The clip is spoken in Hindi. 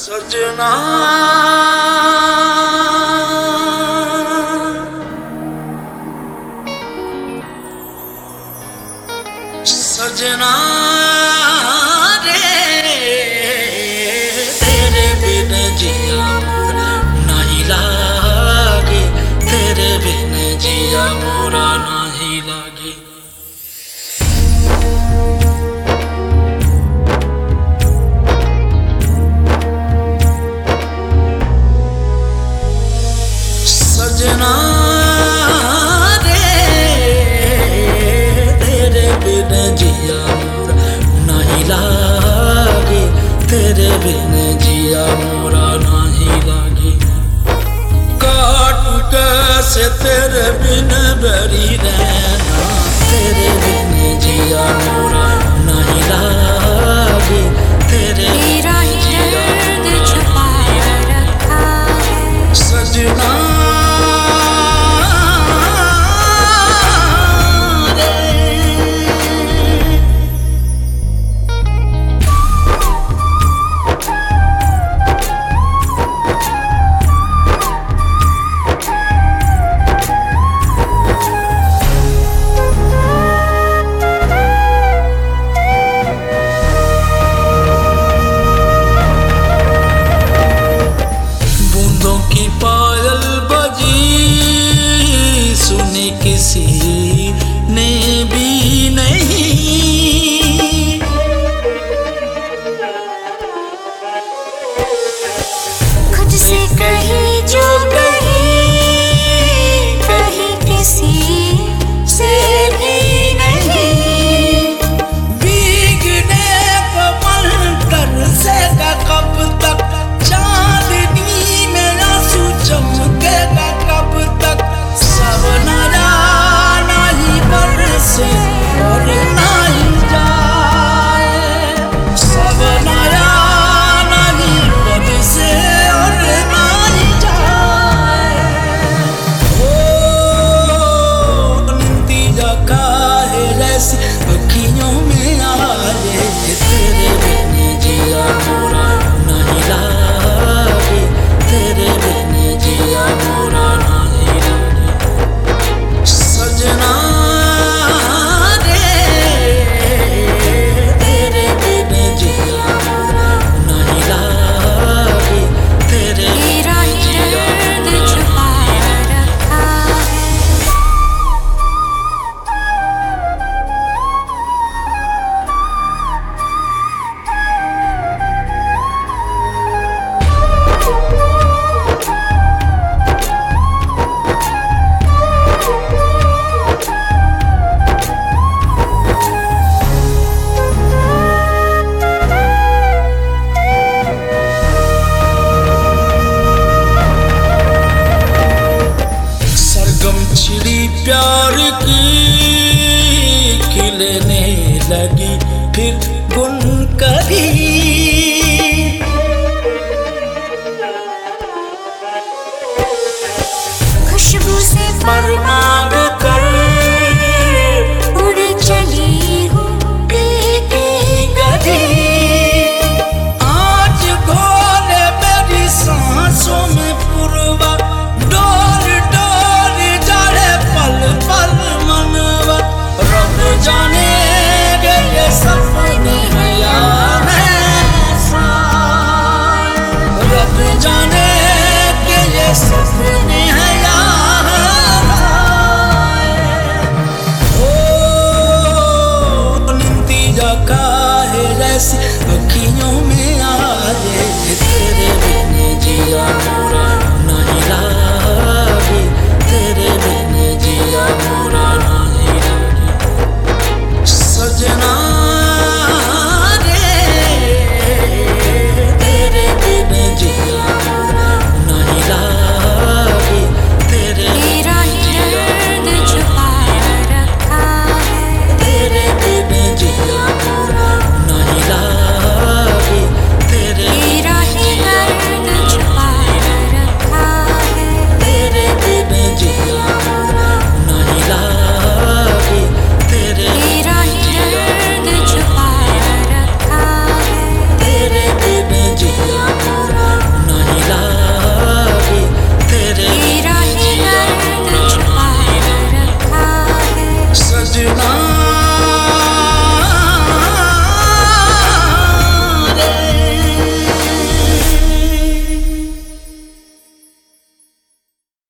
सजना सजना रे तेरे बिन जिया मोरा नहीं लागे, तेरे बिन जिया मोरा नहीं लागे। सजना रे तेरे बिन जिया मोरा नहीं लागे, तेरे बिन जिया मोरा नहीं लागे। काट कैसे तेरे बिन बरी रहना, तेरे बिन जिया मोरा नहीं लागे, तेरे बिन जिया मोरा नहीं लागे। सजना पायल बजी सुने किसी ने भी नहीं, खुद से कही जो कही कही किसी से भी नहीं। भीगने को मन तरसेगा कब तक, चांदनी में आंसू चमकेगा कब तक। सब नया नहीं बरसे और नहीं जाए, सब नया नहीं बरसे और नहीं जाए। ओ निंदिया काहे जैसी अखियों में आए, तेरे बिन जिया मोरा नहीं लागे, तेरे बिन जिया मोरा नहीं लागे। सजना रे तेरे बिन जिया मोरा नहीं लागे, तेरे तेरा बिन जिया दर्द मोरा छुपा नहीं लागे। रखा है। सरगम छिड़ी प्यार की खिलने लगी फिर गुन करी। खुशबू से पर मांग कर उड़ चली हूँ दिल की गली, आज घोले मेरी सांसों में पुरवा। डोल डोल जाए पल पल मनवा, रब जाने ये सपने हैं या ऐसा, रब जाने कि ये सपने हैं या ओ निंदिया काहे जैसी अखियों में